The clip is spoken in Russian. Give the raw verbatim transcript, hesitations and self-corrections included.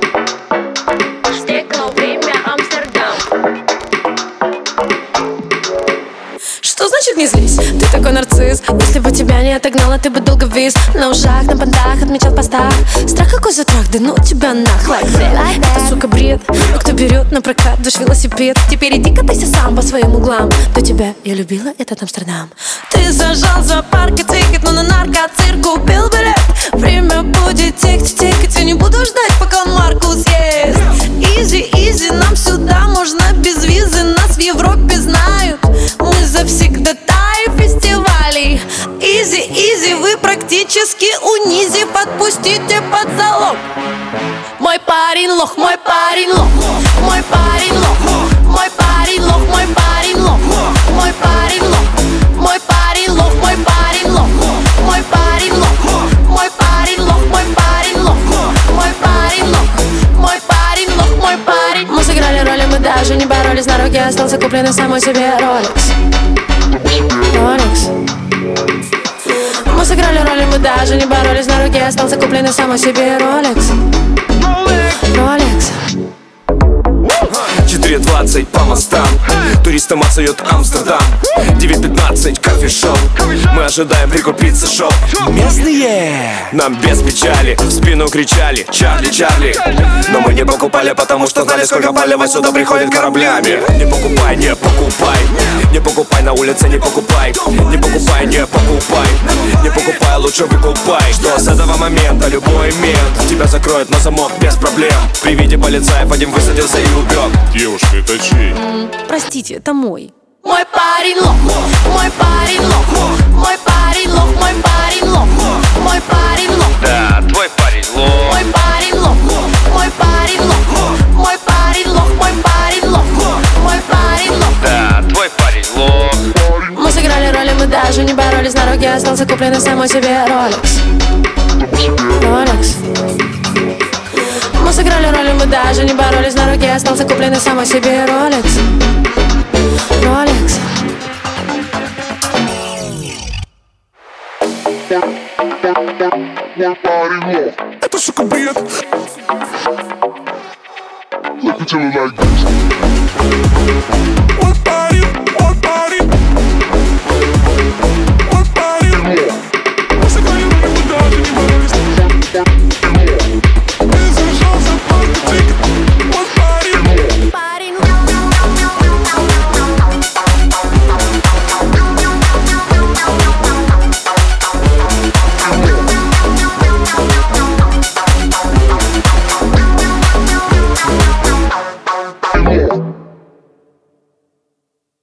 Стекло, время, Амстердам. Что значит не злись? Ты такой нарцисс. Если бы тебя не отогнала, ты бы долго вис. На ушах, на понтах, отмечал в постах. Страх какой за трах, да ну тебя нах. Like that. Это, сука, бред. Но кто берет на прокат душ велосипед? Теперь иди катайся сам по своим углам. До тебя я любила этот Амстердам. Ты зажал за парк и тикет, но на наркоцирк купил билет. Время будет тикать, тикать. Я не буду ждать, пока он марку съест. Изи, изи, нам сюда можно без визы. Нас в Европе знают. Мы завсегдатаи фестивалей. Изи, изи, вы практически унизив. Отпустите под залог. Мой парень лох, мой парень лох. Мой парень лох. Мой парень лох, мой парень лох. Мой парень лох. Мой парень лох, мой парень лох. Мой парень лох. Мой парень лох, мой парень лох. Мой парень лох. Мой парень лох, мой парень. Мы сыграли роли, мы даже не боролись. На руке остался купленный самой себе Rolex. Rolex. Мы сыграли роли, мы даже не боролись. На руке остался купленный самой себе Rolex. Rolex. четыре двадцать по мостам, туристам отстает Амстердам. Девять пятнадцать кофе-шоп, мы ожидаем прикупиться шоу. Местные нам без печали в спину кричали: Чарли, Чарли. Но мы не покупали, потому что знали, сколько палева сюда приходит кораблями. Не покупай, не покупай. Не покупай на улице, не покупай. Не покупай, не покупай. Не покупай, лучше выкупай. Что с этого момента любой мент тебя закроет на замок без проблем. При виде полицаев один высадился и убег. Девушка, это чей? Простите, это мой. Мой парень лох, мой парень лох. Мой парень лох, мой парень лох. Мой парень лох. Да, твой парень лох. Мой парень лох, мой парень лох. Мой парень лох, мой парень лох. Мой парень лох. Да, твой парень лох. Мы сыграли роли, мы даже не боролись. На руке остался купленный самой себе Rolex. Rolex. Мы сыграли роли, мы даже не боролись. На руке остался купленный самой себе Rolex. Rolex. Это, сука, бред. Look at you like this.